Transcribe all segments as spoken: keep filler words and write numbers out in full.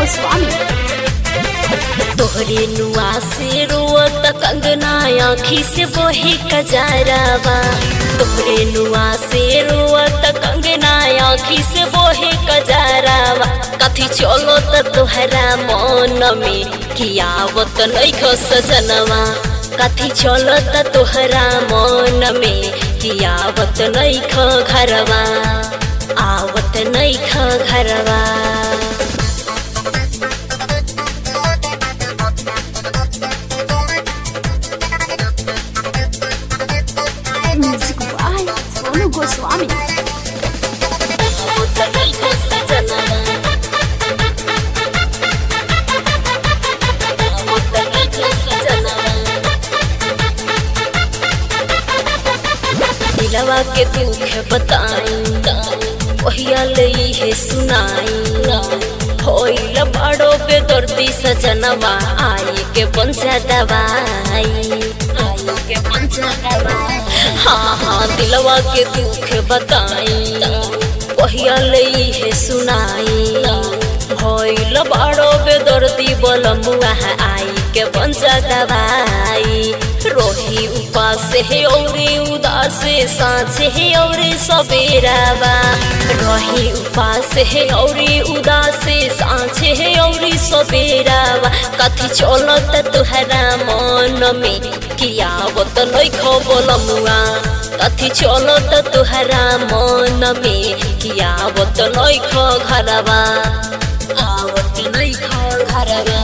गोस्वामी। तोहरे नुआ से रोत कंगना आँखी से बोहे कजरावा। तोहरे नुआ से रोत कंगना आँखी से बोहे कजरावा। कथी चलो त तोहरा मन में कियावत नइख सजनवा। कथी चलो त तोहरा मन में कियावत नइख घरवा। आवत नइख घरवा। Music by Sonu Goswami. दिलवा के दुख बताई ओहिया लई है सुनाई। होइल बड़ो बेदर्दी सजनवा आई के पंचा दवाई। आई के पंचा दवाई। हाँ हाँ दिलवा के दुख बताई ओहिया लई है सुनाई। होइल बड़ो बेदर्दी बलमुआ आई के पंचा दवाई। रोही उपास है औरी उदास सांझ है औरी सबेरावा। रोही उपास है औरी उदास सांझ है औरी सबेरावा। कथी चलत तुहरा मन में कियावत नइख बलमुआ। कथी चलत तुहरा मन में कियावत नइख घरवा। आवत नइख घरवा।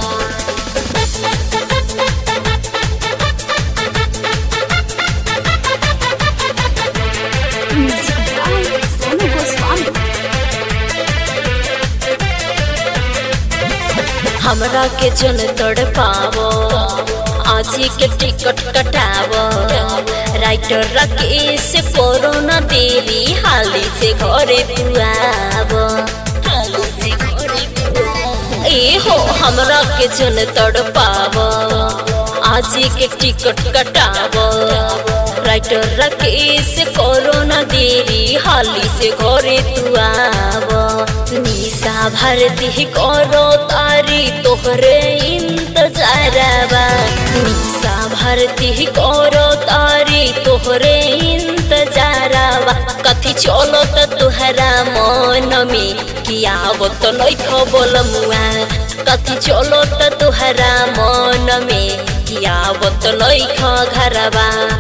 हमरा के जन तड़ पावो आजी के टिकट कटावो। राइटर राकेश कोरोना देरी हाली से घरे दुआवो। हाली से घरे दुआवो। ए हो हमरा के जन तड़ पावो आजी के टिकट कटावो। राइटर राकेश कोरोना देरी हाली से घरे दुआवो। निशा भरती करो तारी तोहरे इंतजारवा। निशा भरती करो तारी तोहरे इंतजारवा। कथी चलो त तुहरा मन में कियावत नइख बलमुआ। कथी चलो त तुहरा मन में कियावत नइख घरवा।